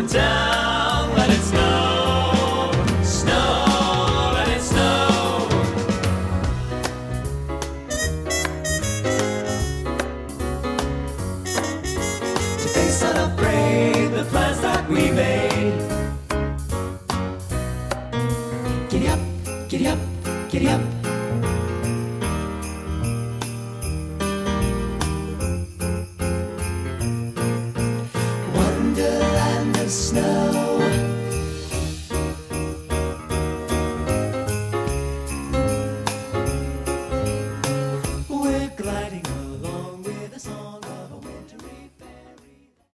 more down. Let it snow, snow, let it snow. To face unafraid the plans that we made. Giddy up, giddy up, giddy up. Wonderland of snow.